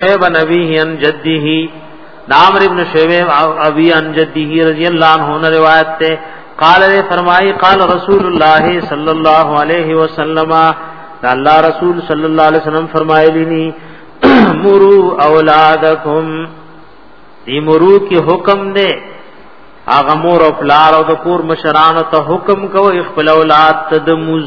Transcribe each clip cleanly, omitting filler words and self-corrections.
شعیب نبی عن جده عمرو ابن شعیب ابی عن جده رضی اللہ عنہ نے روایت تے قال نے فرمائی قال رسول اللہ صلی اللہ علیہ وسلم اللہ رسول صلی اللہ علیہ وسلم فرمائے لینی مرو اولادکم دی مرو کی حکم دے آغا مور او پلار او د کور مشران ته حکم کو خپل اولاد تدمز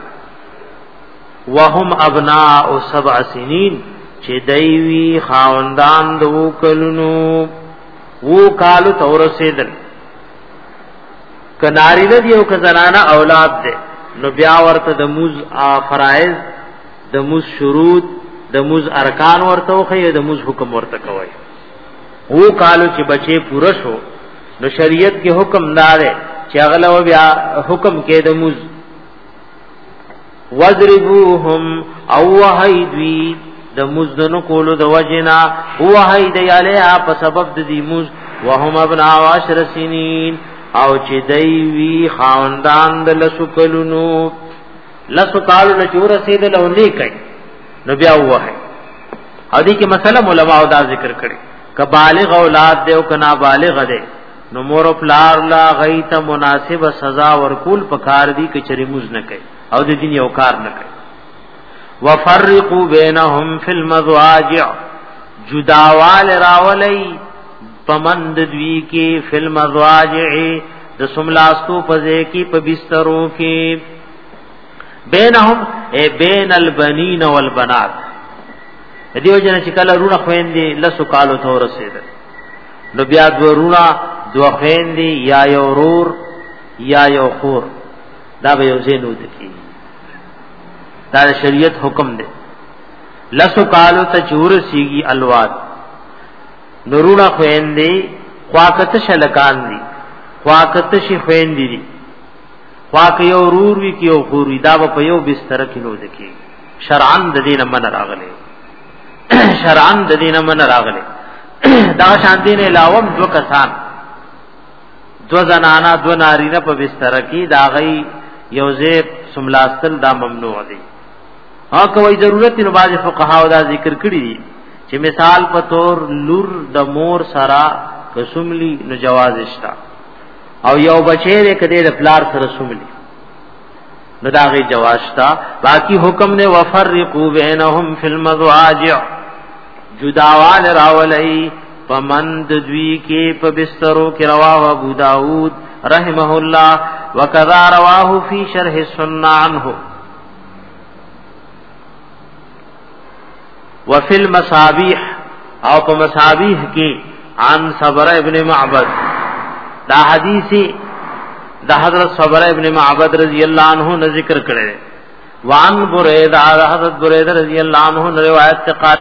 وهم ابناء 7 سنین چې دیوی خاوندان دو کلونو وو کالو تورسیدل کناری نه دیو ک زنانا اولاد دے نو بیا ورته د موز فرائض د موز شروط د موز ارکان ورته خو د موز حکم ورته کوي وو کالو چې بچي پوره شو نو شریعت کې حکم دار چې اغلو بیا حکم کې د موز وضربوهم او وحیدوی د مزدن کولو د وجنا هو هيد یاله په سبب د دې مز وهم ابنا 10 سنین او چې دی وی خاندان د لسکلونو لسکالو نه چور رسیدل او نه کوي نو بیا وه ادي کې مسله علماء دا ذکر کړي ک بالغ اولاد دی او ک نابالغ دی نو مور پلار لا غیت مناسب سزا ورکول پکار دی ک چری مز نه کوي او د دین یو کار نه کوي وفرقوا بينهم في المضاجع جداوال راولی پمند دوی کی فی المضاجع د سملاستو پزے کی په بستروں کی بینهم اے بین البنین والبنات دیو جن چې کله رونه خويندې لسو کالو ته ورسېدل نو بیا دو خويندې یا یو رور یا یو خور دا به یو زینو دکی دا شریعت حکم دے لسو کالو تا چور سیگی الواد نرونا خویندے خواکت شلکان دی خواکت شی خویندی دی خواک یو رور وی کی یو خور وی دا با یو بستر کنو دکی شرعن ددین من راغلے شرعن ددین من راغلے دا شاندین علاوم دو کسان دو زنانا دو نارینا پا بستر کی دا غی یو زیب سملاستل دا ممنوع دی ہاں کوئی ضرورت نو باز فقہا دا ذکر کړی دي چې مثال په تور لور د مور سرا کسملی نو جواز اشتا او یو بچی دې کده د پلار سره سملی نو دا غي جواز شتا باقی حکم نے وفرقوا بینهم فی المضاجع جداوال راولی پمند دوی کې په بسترو کې رواه ابو داود رحمه الله وکذا رواه فی شرح السنه عنه وفي المصابيح او په مصابيح کې عن صبر ابن معبد دا حدیث دا حضرت صبر ابن معبد رضی اللہ عنہ نے ذکر کړي وان بريده حضرت بريده رضی اللہ عنہ نے روایت سے